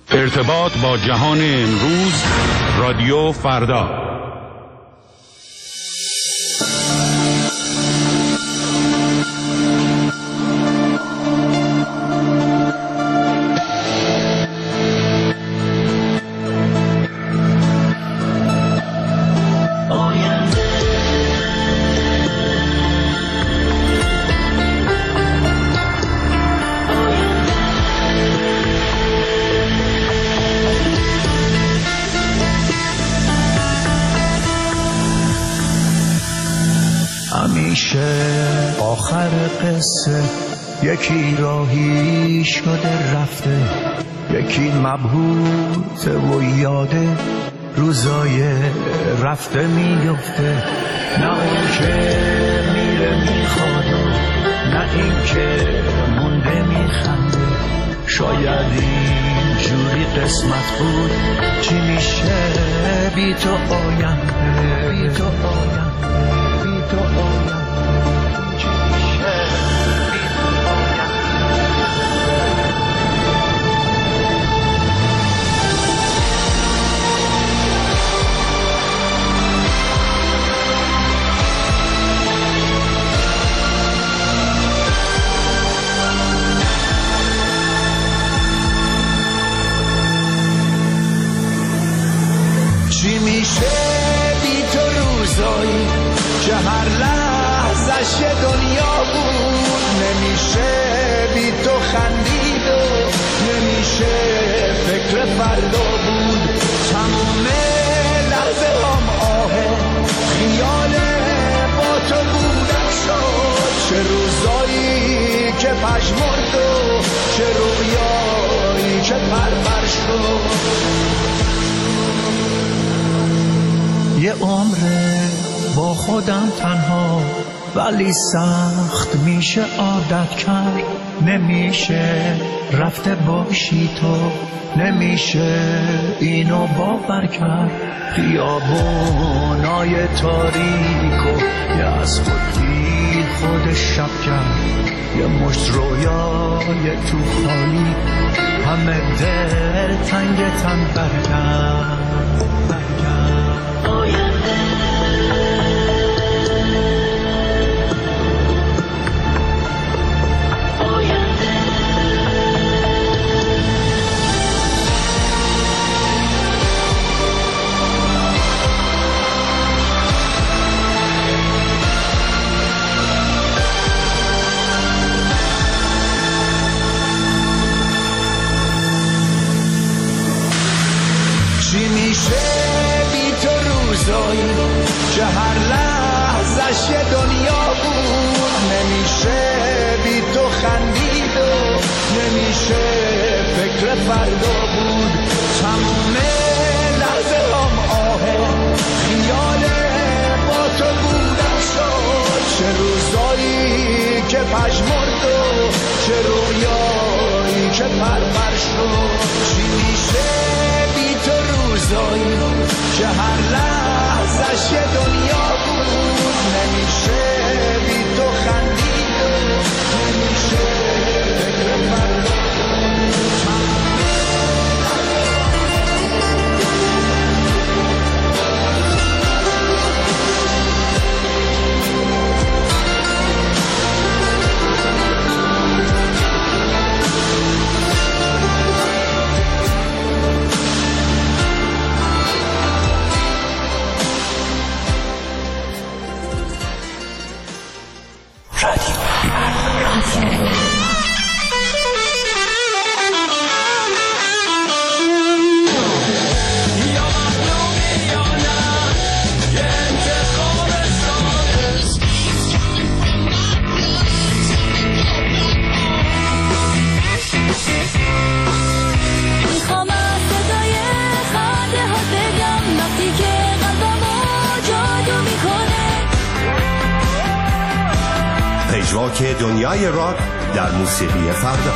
ارتباط با جهان امروز، رادیو فردا. آخر قصه یکی راهی شده رفته، یکی مبهوت و یاده روزای رفته میفته. نه اون که میره میخواد، نه این که مونده میخنده. شاید این جوری قسمت بود، چی میشه بی تو آینده، بی تو آینده، بی تو آینده. چی میشه بی تو روزایی که هر لحظش یه دنیا بود؟ نمیشه بی تو خندید و نمیشه فکر فردا بود. تمام لحظه هم آهه خیال با تو بودن شد. چه روزایی که پژمرد و چه رویایی که پرپر شد. یه عمره با خودم تنها، ولی سخت میشه عادت کرد. نمیشه رفته باشی تو، نمیشه اینو باور کرد. خیابونای تاریک و یه از خود بی خود شب کرد. یه مشت رویای تو خالی، همه دل تنگ تن برگرد. چی میشه بی تو روزایی که هر لحظش یه دنیا بود؟ نمیشه بی تو خندید و نمیشه فکر فردا بود. تمام لحظه هم آهه خیال با تو بودن شد. چه روزایی که پژمرد و چه رویایی که پرپر شد. چی میشه تو روزایی که هر لحظش یه دنیا بود؟ نمیشه بی تو خندید و نمیشه فکر فردا. پژواک دنیای راک در موسیقی فردا.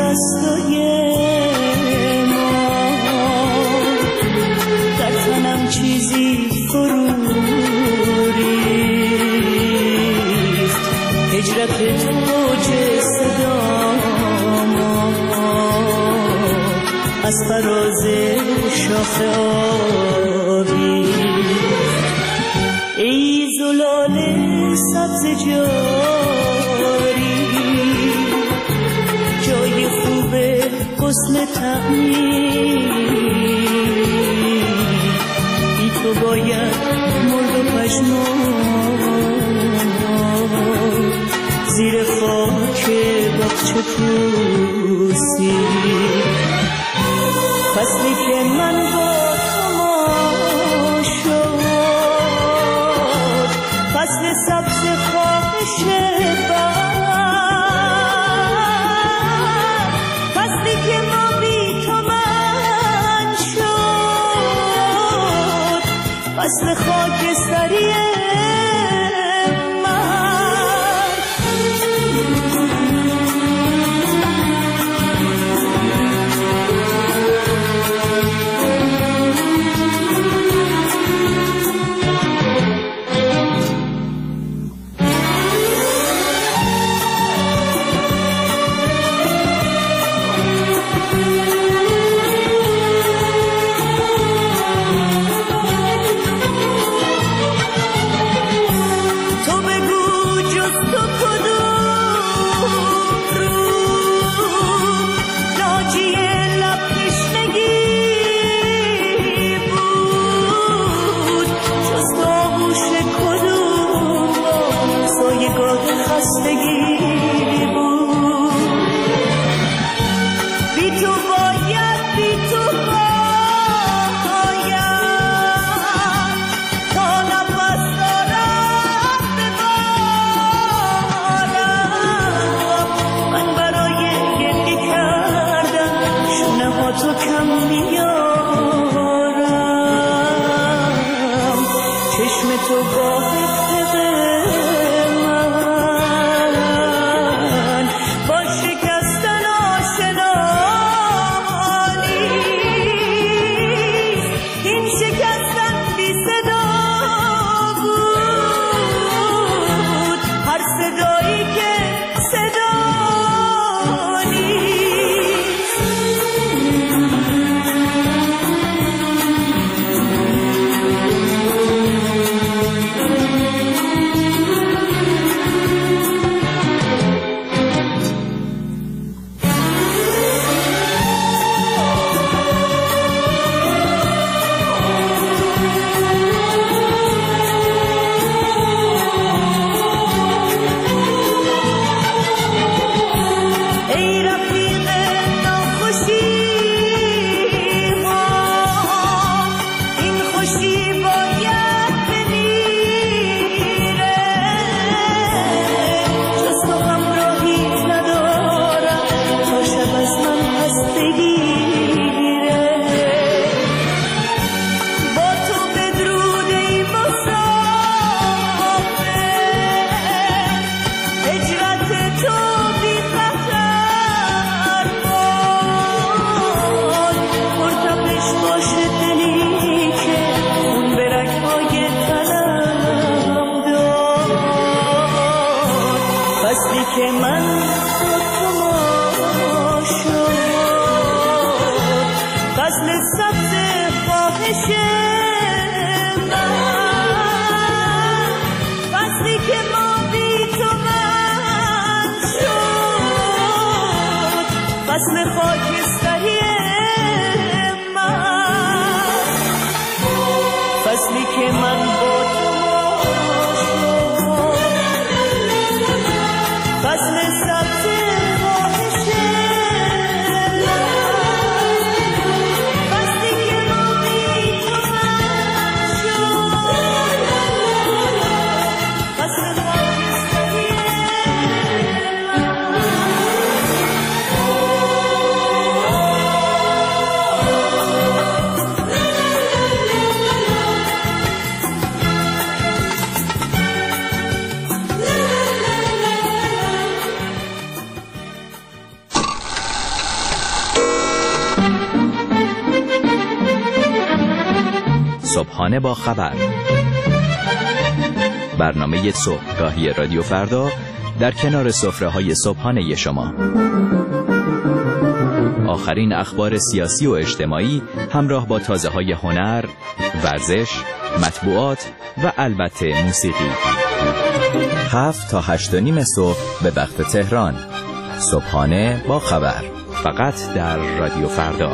دستای ما، در تنم چیزی فرو ریخت، هجرت توج صدا ما از فراز شاخه آبی. ای زلال سبز جاری، جای خوب حسن تعمیر، بی تو باید مرد و پژمرد زیر خاک باغچه پوسی. فصلی که من با تو شد، فصل سبز خواهش بر، فصلی که ما بی تو من شد، فصل خاکستری صبحانه با خبر، برنامه صبحگاهی رادیو فردا در کنار سفره‌های صبحانه شما. آخرین اخبار سیاسی و اجتماعی همراه با تازه‌های هنر، ورزش، مطبوعات و البته موسیقی. 7 تا 8:30 صبح به وقت تهران. صبحانه با خبر، فقط در رادیو فردا.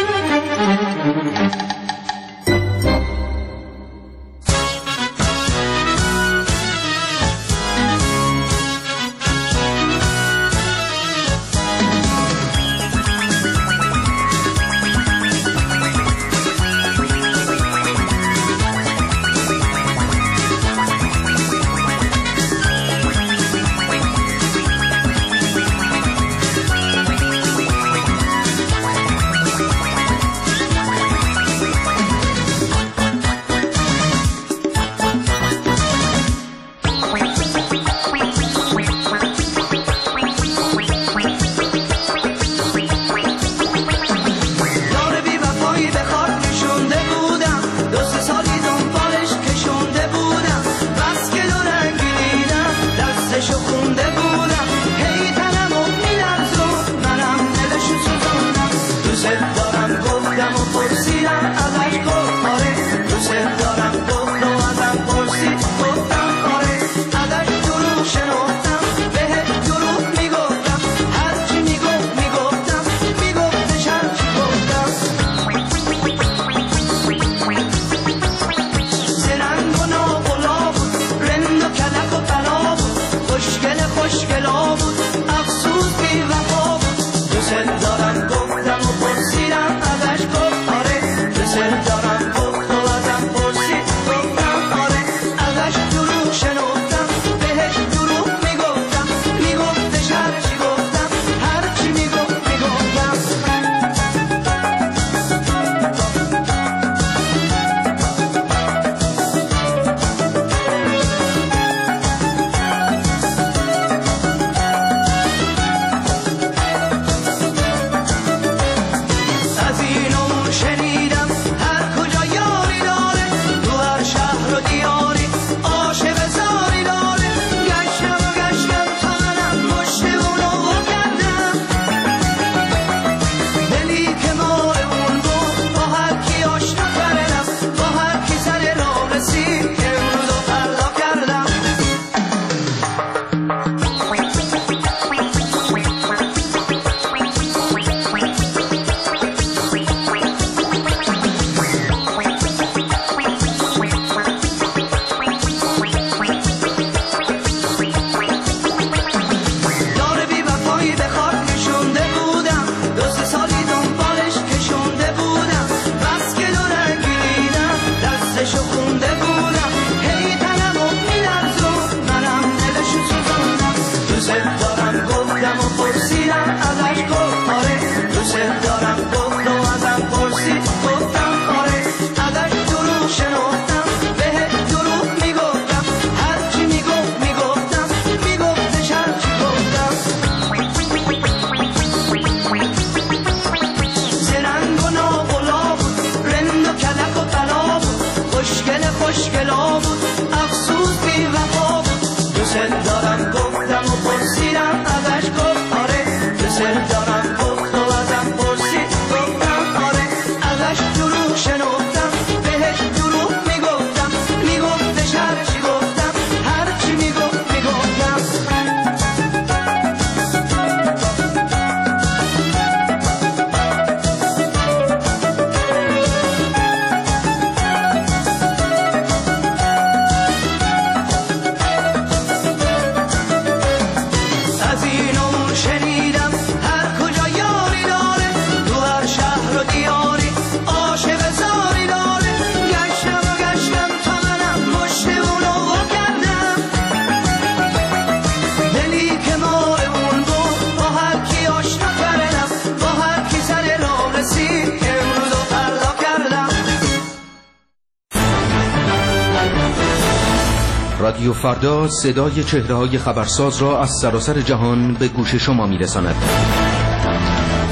رادیو فردا صدای چهره‌های خبرساز را از سراسر جهان به گوش شما می‌رساند.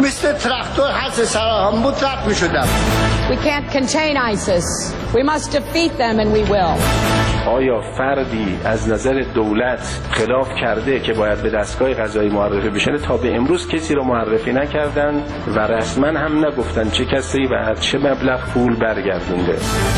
مثل تراکتور حس سراهم بود رد می شدم. We can't contain ISIS. We must defeat them and we will. آیا فردی از نظر دولت خلاف کرده که باید به دستگاه قضایی معرفی بشه؟ تا به امروز کسی رو معرفی نکردن و رسما هم نگفتن چه کسی و چه مبلغ پول برگردونده.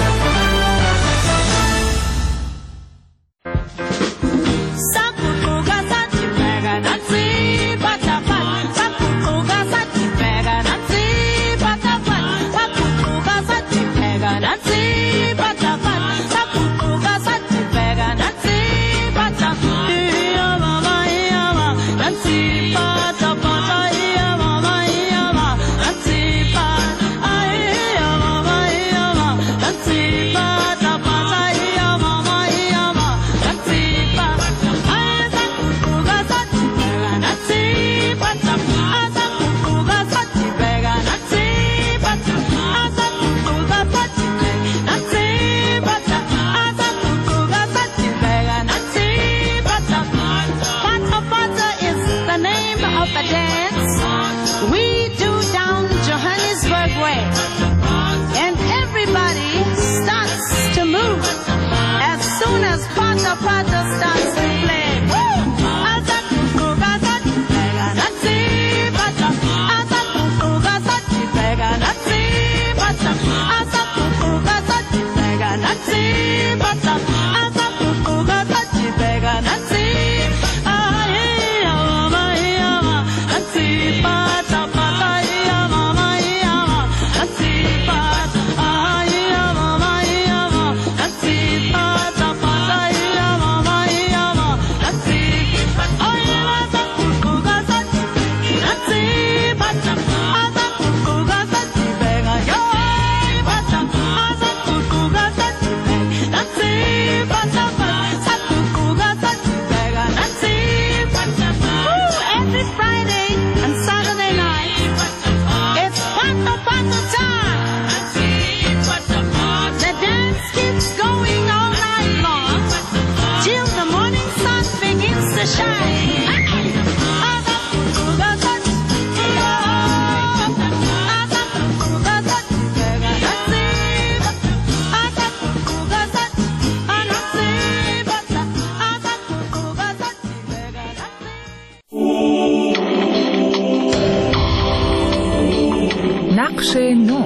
نقش نو.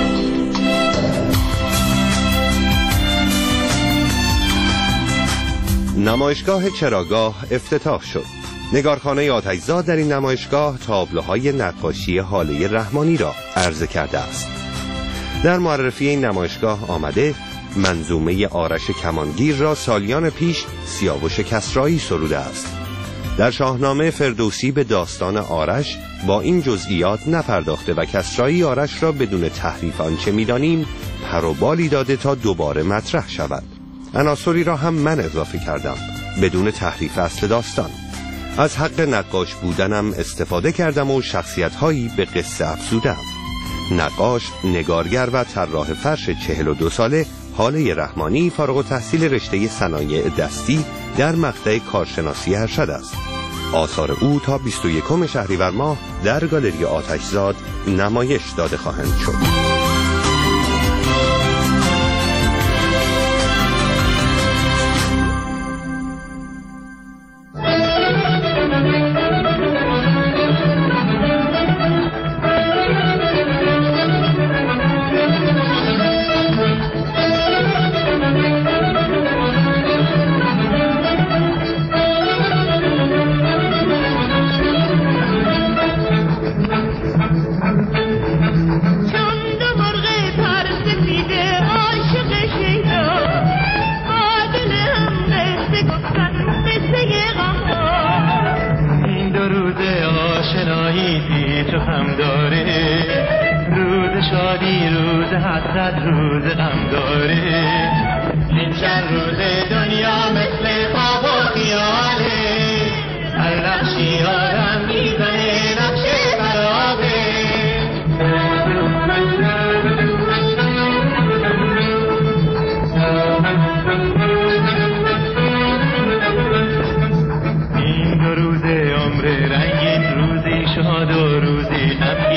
نمایشگاه چراگاه افتتاح شد. نگارخانه آتشزاد در این نمایشگاه تابلوهای نقاشی هاله رحمانی را عرضه کرده است. در معرفی این نمایشگاه آمده منظومه آرش کمانگیر را سالیان پیش سیاوش کسرایی سروده است. در شاهنامه فردوسی به داستان آرش با این جزئیات نپرداخته و کسرایی آرش را بدون تحریف آنچه می‌دانیم پر و بالی داده تا دوباره مطرح شود. عناصری را هم من اضافه کردم بدون تحریف اصل داستان. از حق نقاش بودنم استفاده کردم و شخصیت‌هایی به قصه افزودم. نقاش، نگارگر و طراح فرش 42 ساله هاله رحمانی فارغ التحصیل رشته صنایع دستی در مقطع کارشناسی ارشد است. آثار او تا 21 شهریور ماه در گالری آتشزاد نمایش داده خواهند شد. رنگین روزی شاد و روزی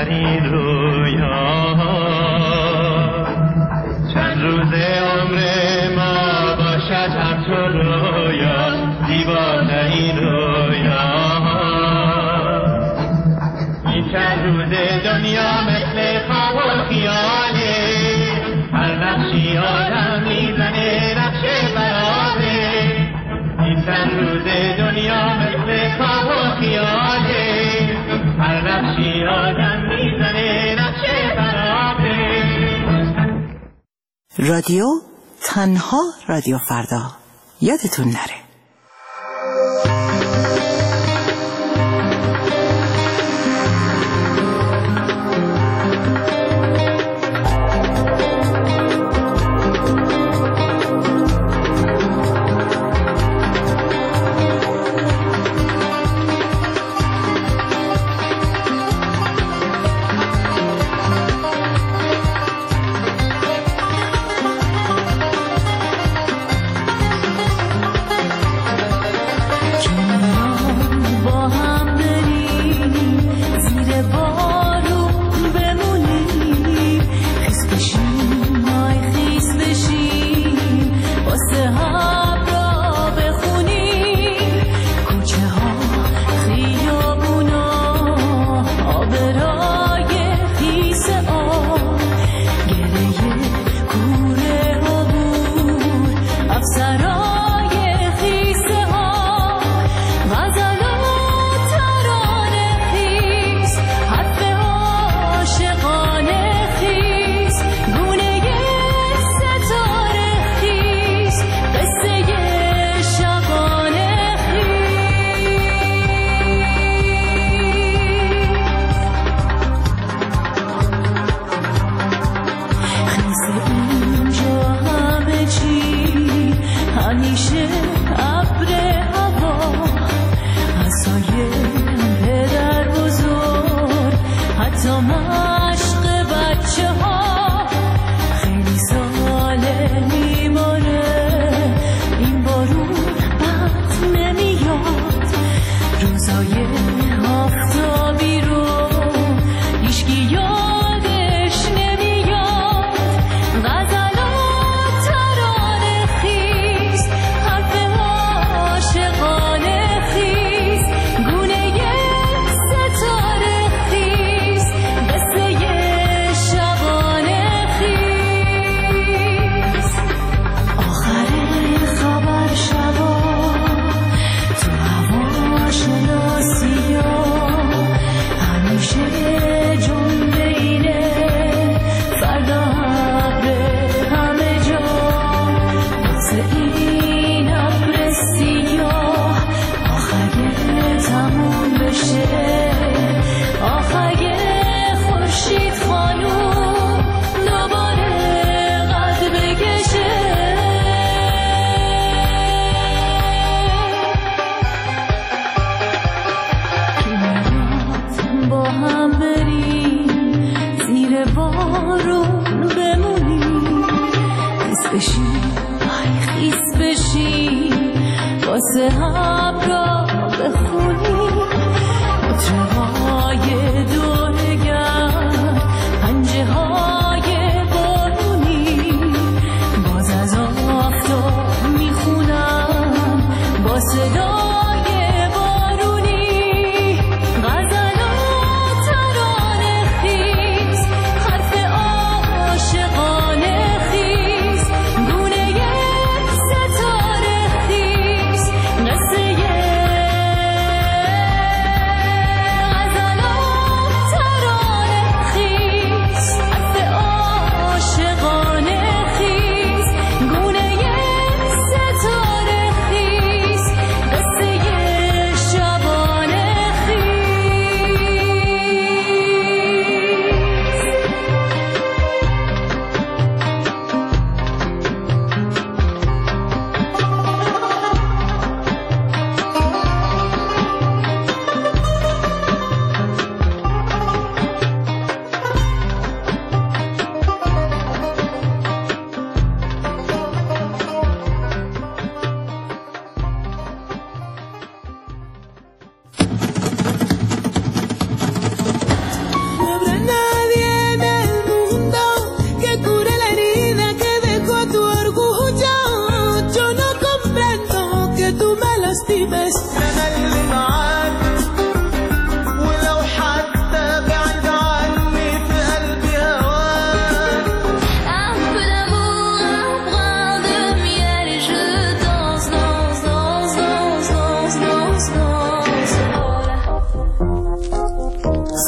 این رویا چند روز عمر ما باشد همچو رویا دیوانه این رویا این چند روز دنیا مثل خواب و خیاله هر نقشی آدم میزنه نقش برابه این چند روز دنیا مثل خواب و خیاله هر نقشی آدم میزنه نقش برابه. رادیو تنها رادیو فردا یادتون نره.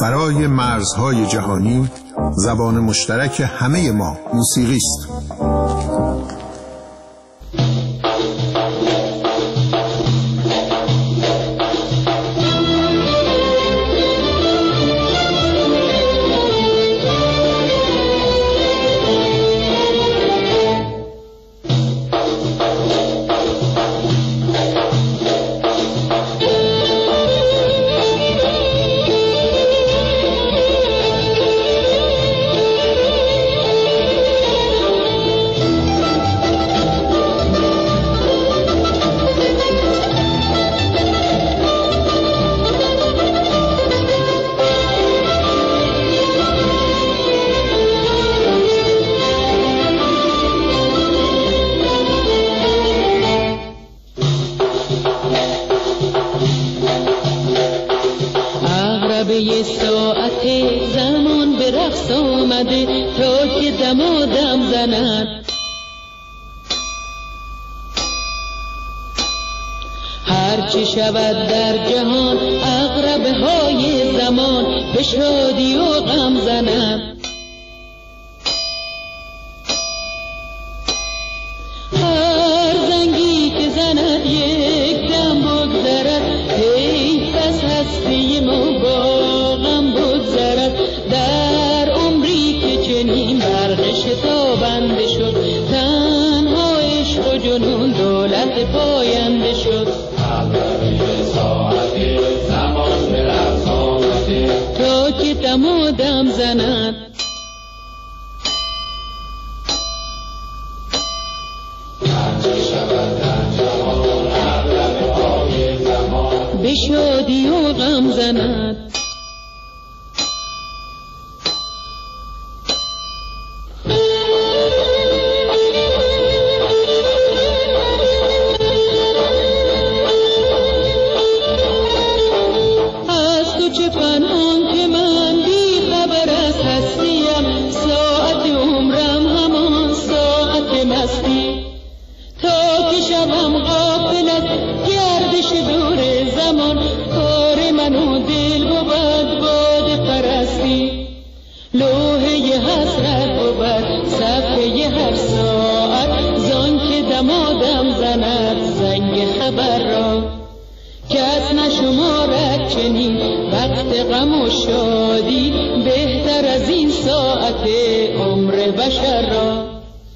فرای مرزهای جهانی زبان مشترک همه ما موسیقی است. به ساعت زمان به رقص آمده تا که دمادم زند. هرچی شود در جهان عقربه های زمان به شادی و غم زند. هر زنگی که زند یک دم بگذرد، حیف از هستی ما با غم بگذرد. در عمری که چنین برق شتابنده شد، تنها عشق و جنون دولت پاینده شد. زمان به رقص آمده تا که دمادم زند. به شادی و غم زند. از تو چه پنهان که من بی خبر از هستیم، ساعت عمرم همان ساعت مستی. تا که شبم غافل از گردش دور زمان، کار من و دل بود باد پرستی. لوحه حسرت بود صفحه هر ساعت، زان که دمادم زند زنگ خبر را. کس نشمارد چنین وقت غم و شادی، بهتر از این ساعت عمر بشر را.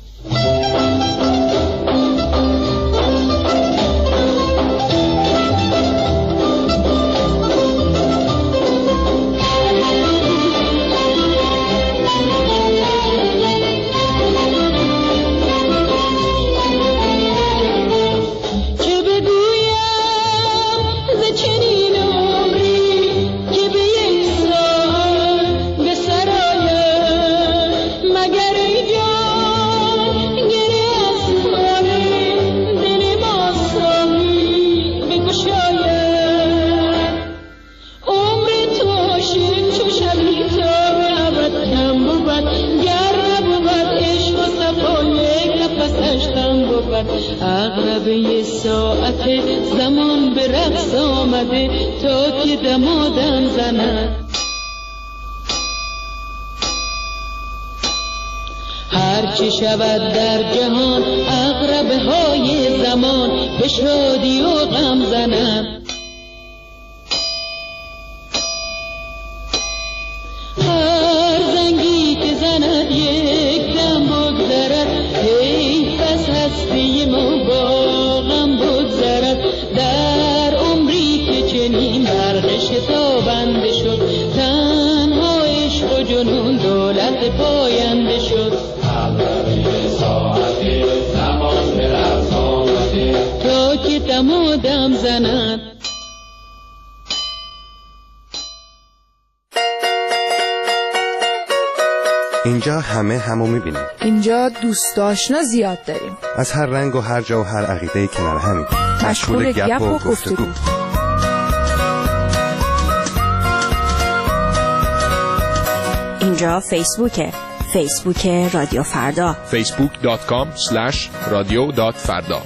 عقربه ساعت زمان به رقص آمده تا که دمادم زند. هرچی شود در جهان عقربه های زمان به شادی و غم زند. هر زنگی که زند یک دم بگذرد، حیف از هستی ما با غم بگذرد. در عمری که چنین برق شتابنده شد، تنها عشق و جنون دولت پاینده شد. ساعت زمان به رقص آمده تا که دمادم زند. اینجا همه همو میبینیم. اینجا دوست آشنا زیاد داریم، از هر رنگ و هر جا و هر عقیده کنار همین، مشغول گپ و گفتگو. اینجا فیسبوک رادیو فردا، facebook.com/radio.farda.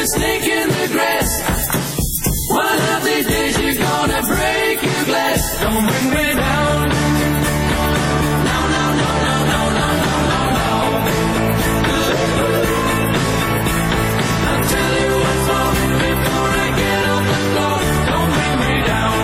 snake in the grass. One of these days you're gonna break your glass. Don't bring me down. No, no, no, no, no, no, no, no, no. I'll tell you what's wrong before I get off the floor. Don't bring me down.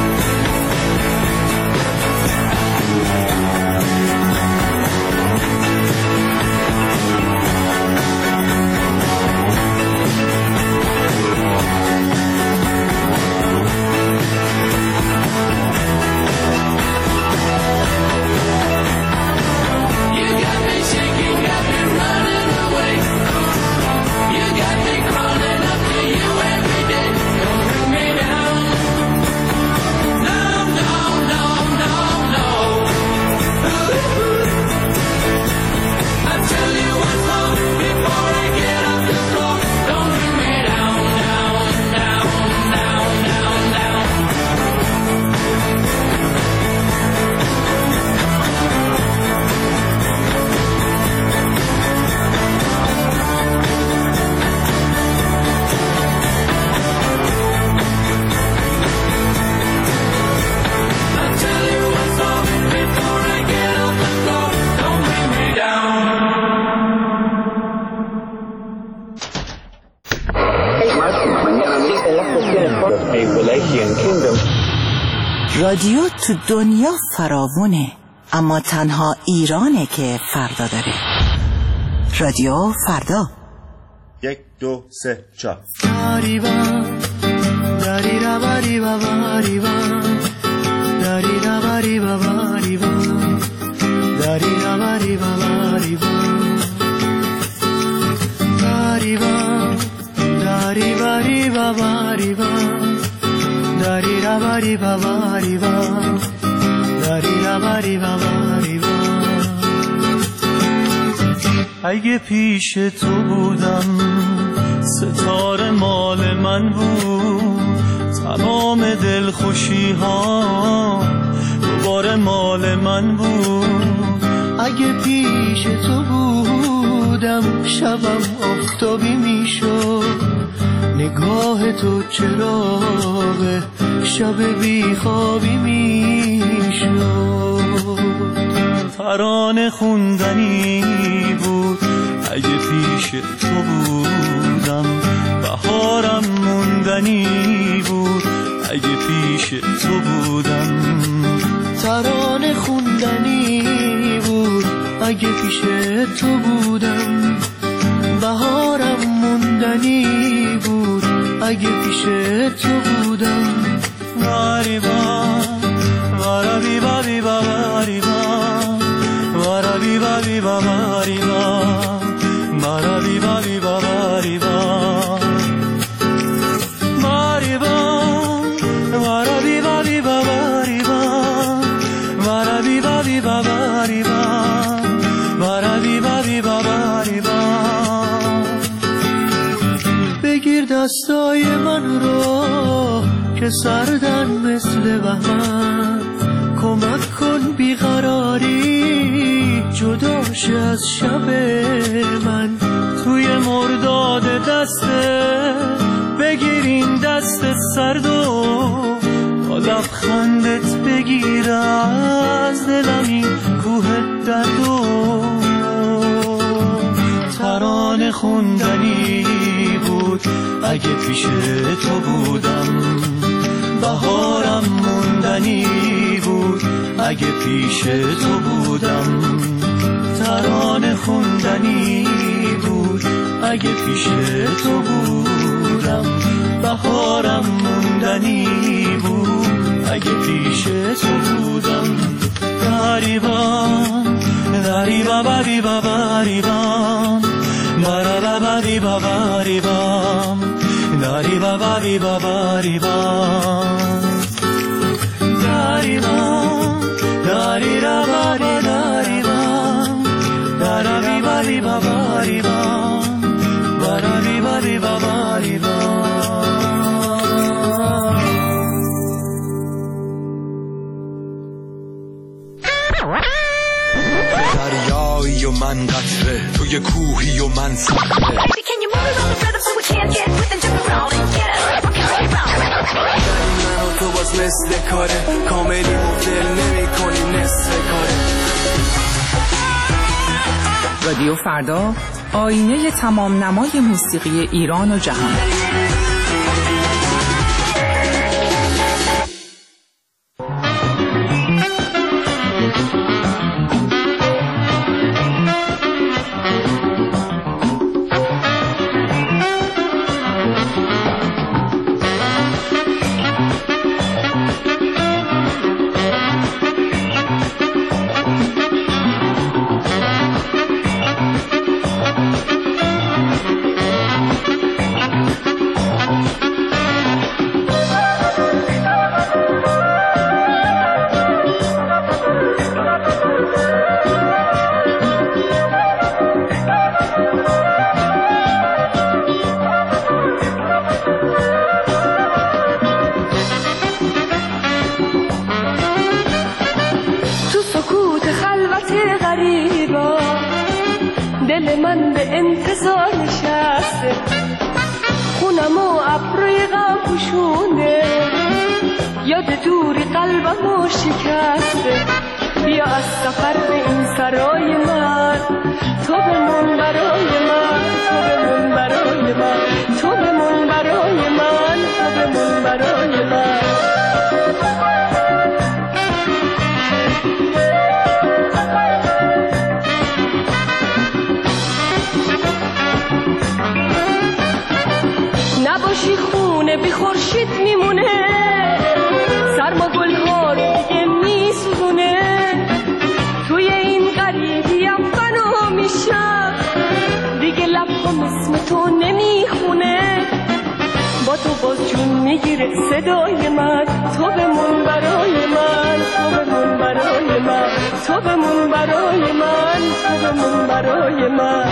رادیو تو دنیا فراوونه، اما تنها ایرانه که فردا داره. رادیو فردا. 1 2 3 4 اگه پیش تو بودم ستاره مال من بود، تمام دلخوشی ها دوباره مال من بود. اگه پیش تو بودم شبم آفتابی میشد، نگاه تو چراغ شب بیخوابی میشد. ترانه خوندنی بود اگه پیش تو بودم، بهارم موندنی بود اگه پیش تو بودم. ترانه خوندنی بود اگه پیش تو بودم، بهارم موندنی بود اگه پیش تو بودم. غریبا غریبی بابی غریبا غریبی بابی غریبا غریبی بابی غریبا غریبا غریبی بابی غریبا غریبی بابی غریبا غریبی بابی غریبا. بگیر دستای من رو که سردن مثل بهمن، کمک کن بیقراری جداش از شب من. توی مرداد دسته بگیر این دست سرد و با لبخندت بگیر از دلم این کوه درد و ترانه خوندنی بود اگه پیش تو بودم، بهارم موندنی بود اگه پیش تو بودم. ترانه خوندنی بود اگه پیش تو بودم، بهارم موندنی بود اگه پیش تو بودم. غریبان غریبا غریبا غریبان غریبا غریبا غریبان غریبا غریبا غریبان غریبان غریبا غریبان غریبا غریبا غریبان غریبا غریبا غریبان. دریایی و و من قطره، توی کوهی و من صخره. من و تو باز مثل کاره، کاملی مدل نمی کنی نصف کاره. رادیو فردا، آینه تمام نمای موسیقی ایران و جهان. دل من به انتظار نشسته، خونم و ابروی غم پوشونده، یاد دوری قلبمو شکسته. بیا از سفر به این سرای من، تو بمون برای من، تو بمون برای من، تو بمون برای من، تو بمون برای من. نباشی خونه بی خورشید میمونه، سرما گل‌ها رو دیگه میسوزونه، توی این غریبیم فنا میشم، دیگه لب‌هام اسم تو نمیخونه، با تو باز جون میگیره صدای من، تو بمون برای من، تو بمون برای من، تو بمون برای من، تو بمون برای من.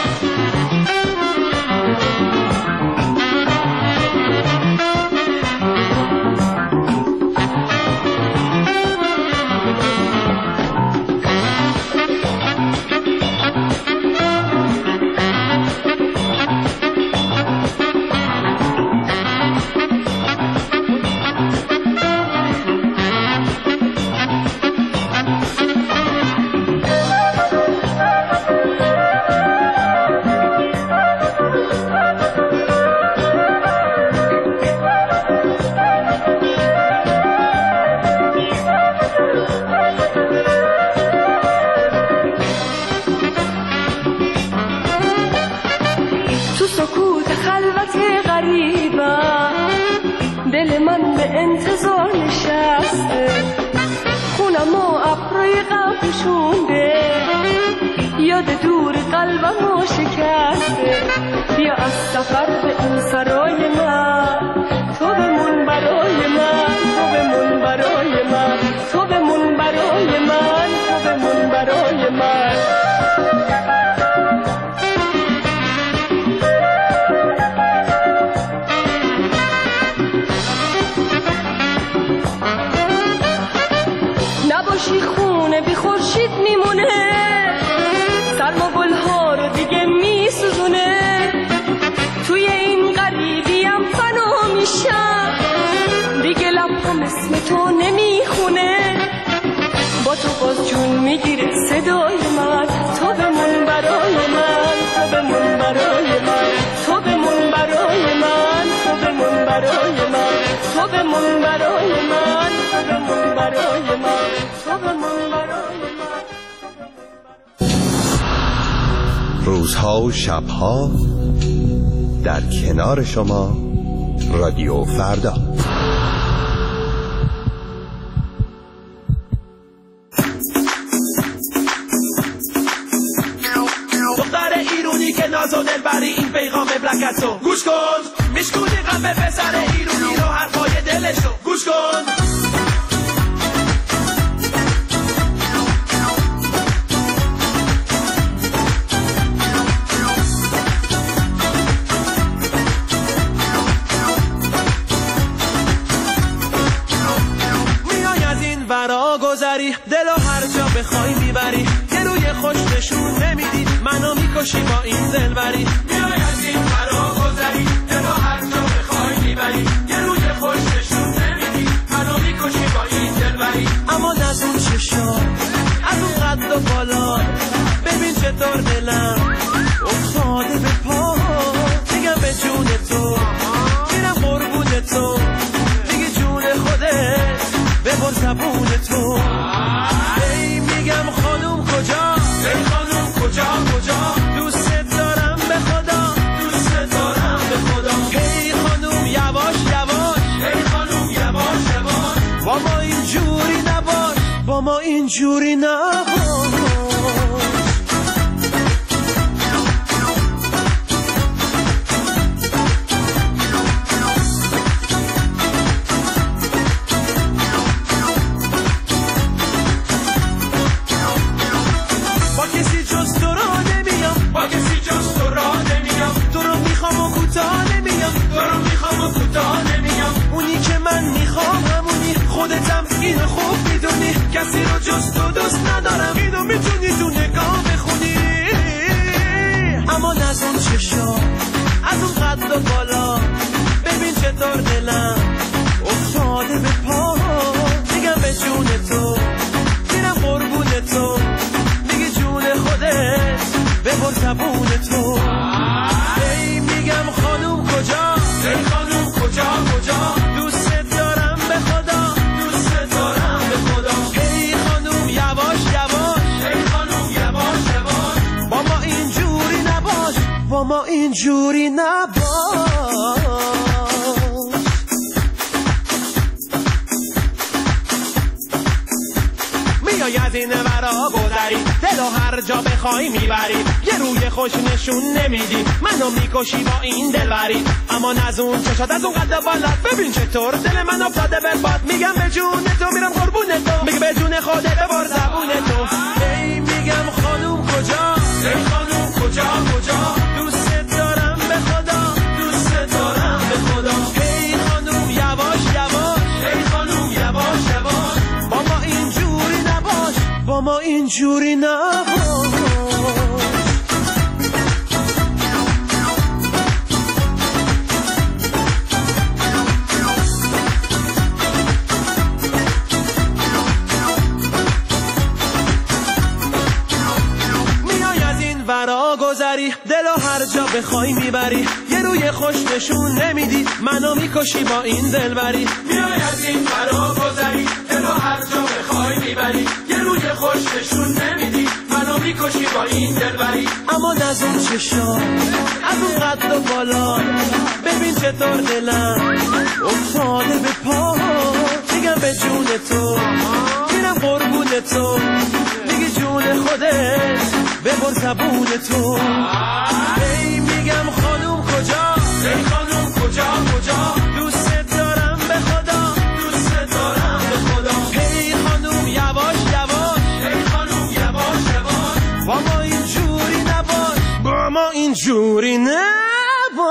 دل من به انتظار نشسته، خونم و ابروی غم پوشونده، یاد دور قلبمو شکسته. بیا از سفر به این سرای من، تو بمون برای من، تو بمون برای من، تو بمون برای من، تو بمون برای من. نباشی خونه بی خورشید میمونه، سرما گل‌ها رو دیگه میسوزونه، توی این غریبیم فنا میشم، دیگه لب‌هام اسم تو نمیخونه، با تو باز جون میگیره صدای من، تو بمون برای من، تو بمون برای من، تو بمون برای من، تو بمون برای من، تو بمون برای من، تو بمون برای من، تو بمون برای من. روزها و شبها در کنار شما، رادیو فردا. دختر ایرونی که ناز و دلبری، این پیغام بلکتو گوش کن، میشکونی غم به پسر ایرونی رو، حرفای دلشو گوش کن. میای از این ورا گذری، دلو هر جا بخوای میبری، که روی خوش نشونه میکشی با این دلبری میای از این فرا گذری دلو هر جا بخوای میبری یه روی خوش نشون نمیدی منو میکشی با این دلبری اما از اون چشا از اون قد و بالا ببین چطور دلم افتاده به پا میگم به جون تو میرم قربون تو میگی جون خودت ببر زبون تو ای میگم خانوم کجا ای خانوم کجا دوست دارم به خدا دوست دارم به خدا ای خانوم یواش ای خانوم یواش با ما اینجوری نباش با ما اینجوری نباش اینو خوب میدونی کسی رو جز تو دوست ندارم اینو میتونی تو نگاه بخونی اما از اون چشا از اون قد و بالا ببین چطور دلم افتاده به پا میگم به جون تو میرم قربون تو میگی جون خودت ببر زبون تو ای میگم خانوم کجا ای خانوم کجا دوست دارم به خدا با ما اینجوری نباش میای از این ورا گذری دلو هر جا بخوای میبری یه روی خوش نشون نمیدی منو میکشی با این دلبری اما از اون چشات از اون قد بالات ببین چطور دل من افتاده به باد میگم به جون تو میرم قربون تو میگه به جون خودت ببر زبون تو ای میگم خانوم کجا ای خانوم کجا دوست دارم به خدا دوست دارم به خدا ای خانوم یواش ای خانوم یواش با ما اینجوری نباش با ما اینجوری نباش ورا گذری دلو هر جا بخوای میبری یه روی خوش نشون نمیدی منو میکشی با این دلبری میای از این ورا گذری دلو هر جا بخوای میبری یه روی خوش نشون نمیدی منو میکشی با این دلبری اما از اون چشا از اون قد و بالا ببین چطور دلم افتاده به پا میگم به جون تو میرم قربون تو میگی جون خودت ببر زبون تو ای میگم خانوم کجا ای خانوم کجا دوست دارم به خدا دوست دارم به خدا ای خانوم یواش ای خانوم یواش با ما اینجوری نباش با ما اینجوری نباش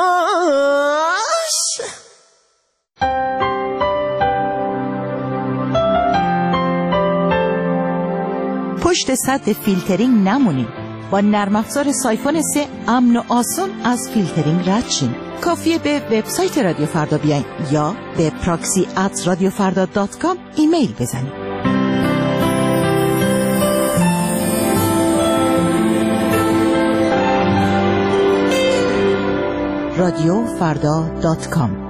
پشت سد فیلترینگ نمونید. با نرم افزار سایفون 3 امن و آسان از فیلترینگ رد شین. کافیه به وبسایت رادیو فردا بیاین یا به proxy@radiofarda.com ایمیل بزنید. radiofarda.com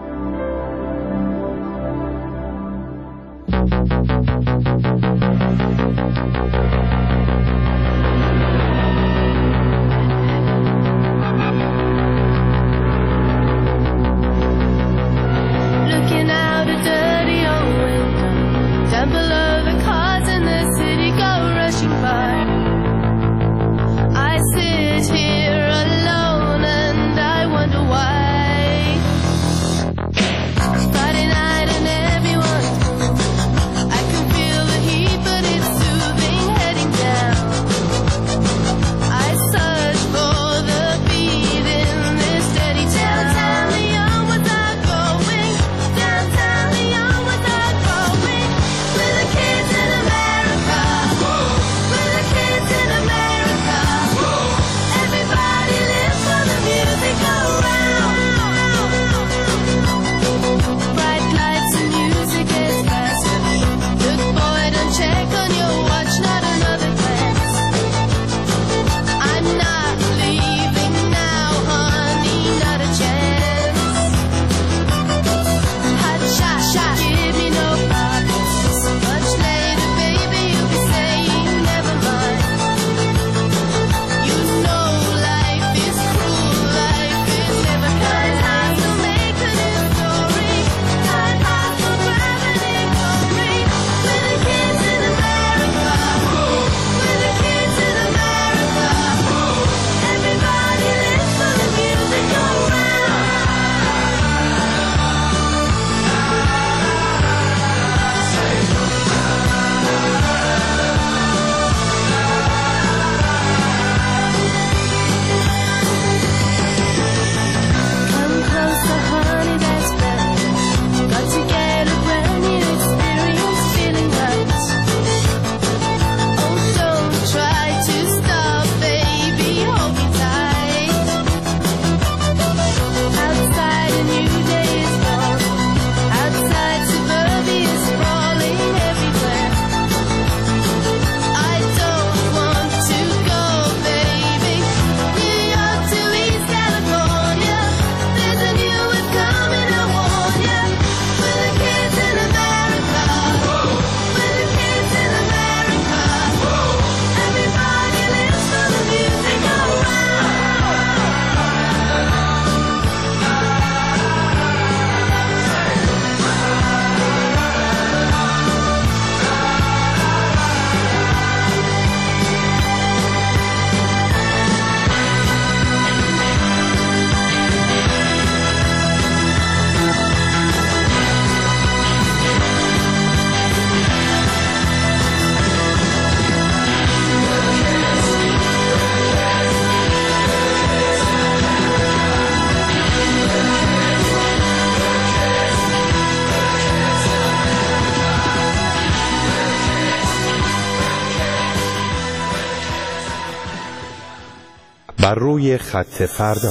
بر روی خط فردا.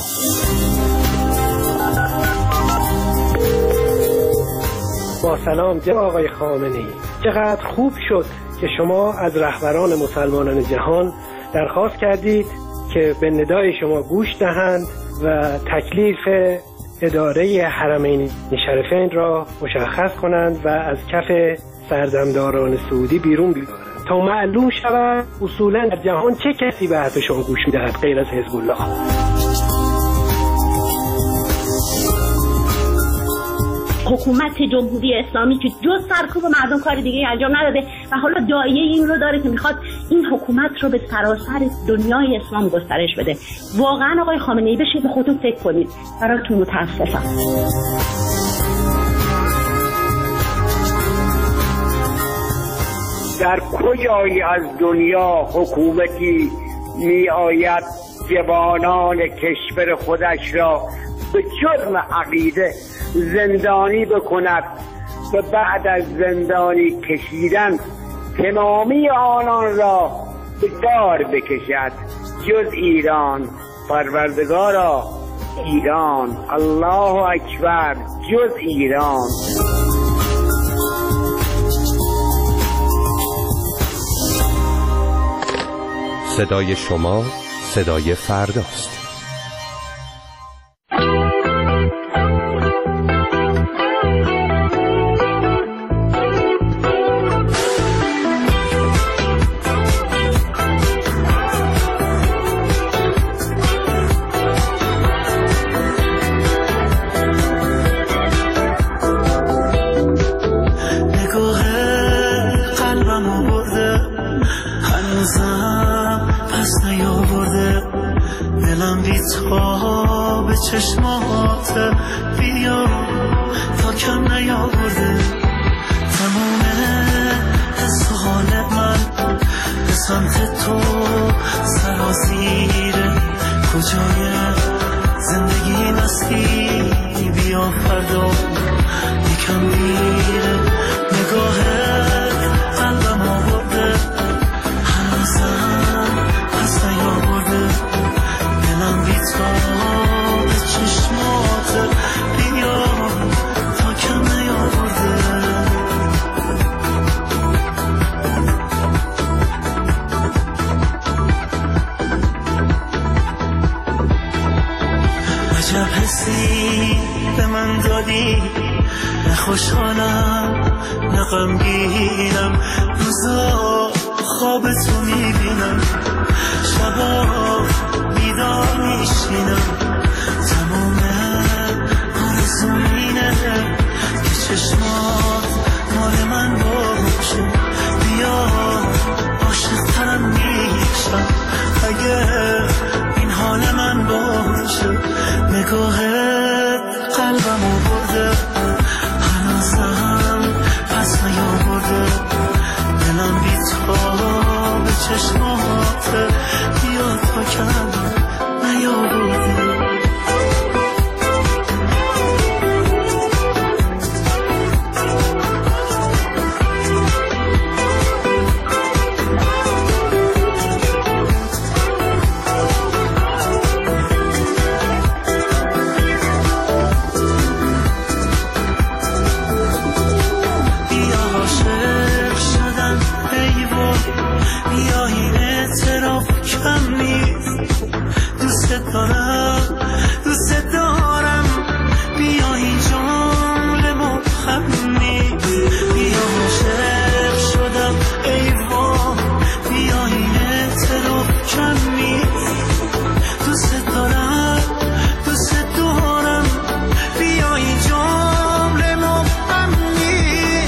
با سلام جناب آقای خامنه‌ای، چقدر خوب شد که شما از رهبران مسلمانان جهان درخواست کردید که به ندای شما گوش دهند و تکلیف اداره حرمین شریفین را مشخص کنند و از کف سردمداران سعودی بیرون بیارند تا معلوم شود اصولا در جهان چه کسی به حرف شما گوش می‌دهد غیر از حزب الله. حکومت جمهوری اسلامی که جز سرکوب مردم کار دیگه انجام نداده و حالا داعیه این رو داره که میخواد این حکومت رو به سراسر دنیای اسلام گسترش بده. واقعا آقای خامنه‌ای بشید به خودتون فکر کنید. براتون متاسفم. در کجایی از دنیا حکومتی می آید جوانان کشور خودش را به جرم عقیده زندانی بکند و بعد از زندانی کشیدن تمامی آنان را به دار بکشد جز ایران؟ پروردگارا ایران، الله اکبر، جز ایران. صدای شما صدای فرداست. چشمات بیا تا کم نیاورده تمام حس و حال من به سمت تو سرازیره کجای زندگی مستی بیا فردا یکم میره نگاهت قلبم آورده هنوزم پس نیاورده دلم بی تو چشمات بیا تا کم نیاورده عجب حسی به من دادی نه خوشحالم نه غمگینم روزا خواب تو میبینم شبا بیدار میشینم تمام آرزوم اینه که چشمات مال من باشه بیا عاشق‌ترم میشم اگه این حال من باشه نگاهت قلبمو برده هنوزم پس نیاورده دلم بی تو به چشمات بیا تا کم نیاورده دوست دارم بیا این جمله مبهمی بیا عاشق شدم ای وای بیا این اعتراف کمی دوست دارم بیا این جمله مبهمی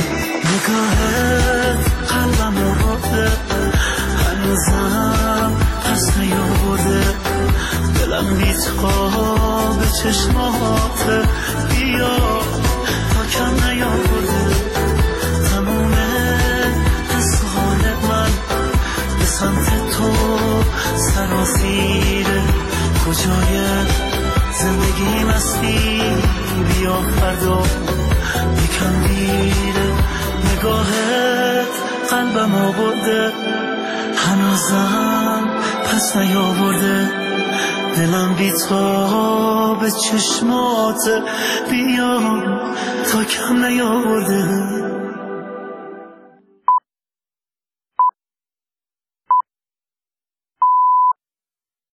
نگاهت قلبم برده هنوزم پس نیاورده دلم بی‌تاب چشمات بیا تا کم نیاورده تموم حس و حال من به سمت تو سرازیره کجای زندگی مستی بیا فردا یکم میره نگاهت قلبم آورده هنوزم پس نیاورده دلم بی‌تاب چشمات بیا تا کم نیاورده